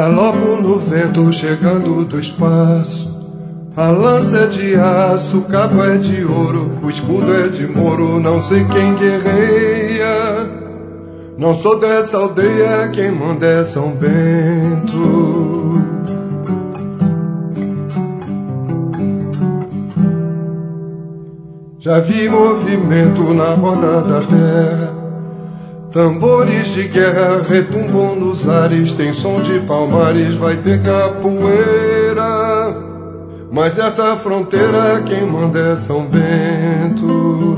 Galopo no vento chegando do espaço. A lança é de aço, o cabo é de ouro, o escudo é de Moro, não sei quem guerreia. Não sou dessa aldeia, quem manda é São Bento. Já vi movimento na roda da terra, tambores de guerra retumbam nos ares, tem som de palmares, vai ter capoeira. Mas nessa fronteira quem manda é São Bento.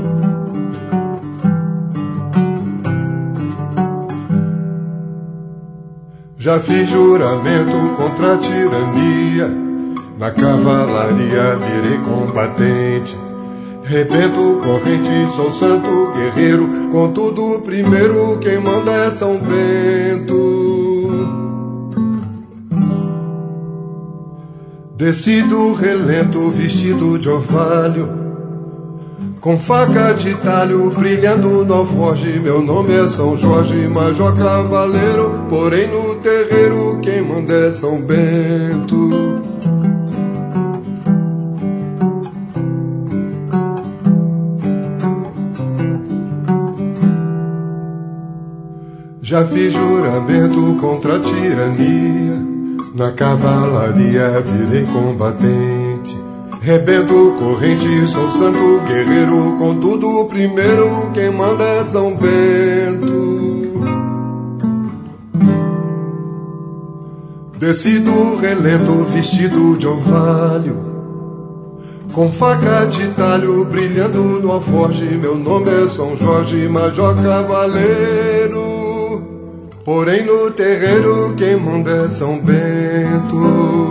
Já fiz juramento contra a tirania, na cavalaria virei combatente. Rebento corrente, sou santo guerreiro, contudo primeiro quem manda é São Bento. Desci do relento vestido de orvalho, com faca de talho brilhando no alforje. Meu nome é São Jorge, major cavaleiro, porém no terreiro quem manda é São Bento. Já fiz juramento contra a tirania, na cavalaria virei combatente. Rebento corrente, sou santo guerreiro, contudo primeiro quem manda é São Bento. Desci do relento vestido de orvalho, com faca de talho brilhando no alforje. Meu nome é São Jorge, major cavaleiro, porém no terreiro quem manda é São Bento.